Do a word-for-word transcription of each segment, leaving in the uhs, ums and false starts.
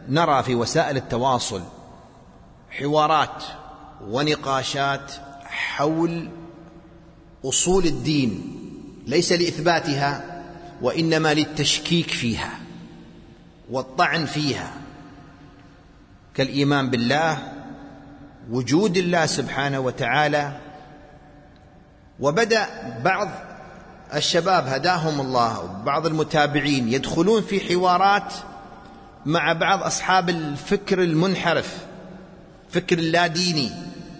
نرى في وسائل التواصل حوارات ونقاشات حول أصول الدين، ليس لإثباتها وإنما للتشكيك فيها والطعن فيها، كالإيمان بالله، وجود الله سبحانه وتعالى. وبدأ بعض الشباب هداهم الله وبعض المتابعين يدخلون في حوارات مع بعض أصحاب الفكر المنحرف، فكر اللاديني،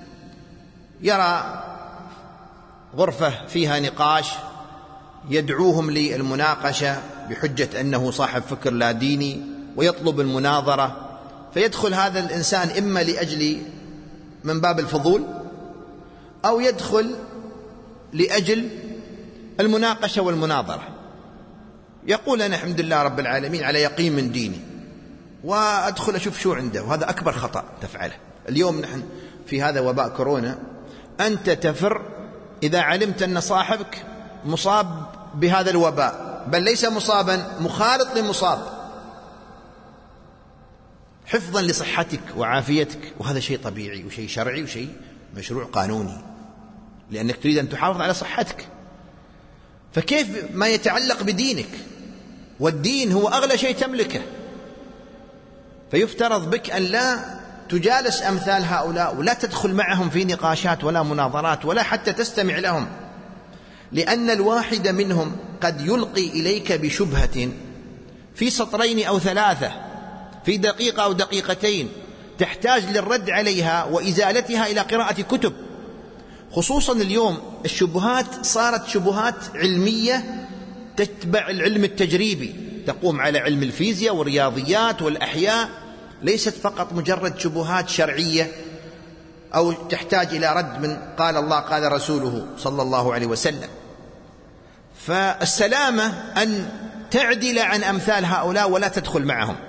يرى غرفة فيها نقاش يدعوهم للمناقشة بحجة أنه صاحب فكر لاديني ويطلب المناظرة، فيدخل هذا الإنسان إما لأجل من باب الفضول أو يدخل لأجل المناقشة والمناظرة، يقول أنا الحمد لله رب العالمين على يقين من ديني، وأدخل أشوف شو عنده. وهذا أكبر خطأ تفعله اليوم. نحن في هذا وباء كورونا، أنت تفر إذا علمت أن صاحبك مصاب بهذا الوباء، بل ليس مصابا، مخالط لمصاب، حفظا لصحتك وعافيتك. وهذا شيء طبيعي وشيء شرعي وشيء مشروع قانوني، لأنك تريد أن تحافظ على صحتك. فكيف ما يتعلق بدينك؟ والدين هو أغلى شيء تملكه، فيفترض بك أن لا تجالس أمثال هؤلاء ولا تدخل معهم في نقاشات ولا مناظرات ولا حتى تستمع لهم، لأن الواحد منهم قد يلقي إليك بشبهة في سطرين أو ثلاثة، في دقيقة أو دقيقتين، تحتاج للرد عليها وإزالتها إلى قراءة كتب. خصوصا اليوم الشبهات صارت شبهات علمية تتبع العلم التجريبي، تقوم على علم الفيزياء والرياضيات والأحياء، ليست فقط مجرد شبهات شرعية أو تحتاج إلى رد من قال الله قال رسوله صلى الله عليه وسلم. فالسلامة أن تعدل عن أمثال هؤلاء ولا تدخل معهم.